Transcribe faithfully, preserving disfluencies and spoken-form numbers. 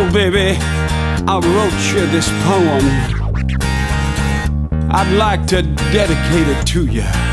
Oh baby, I wrote you this poem. I'd like to dedicate it to you.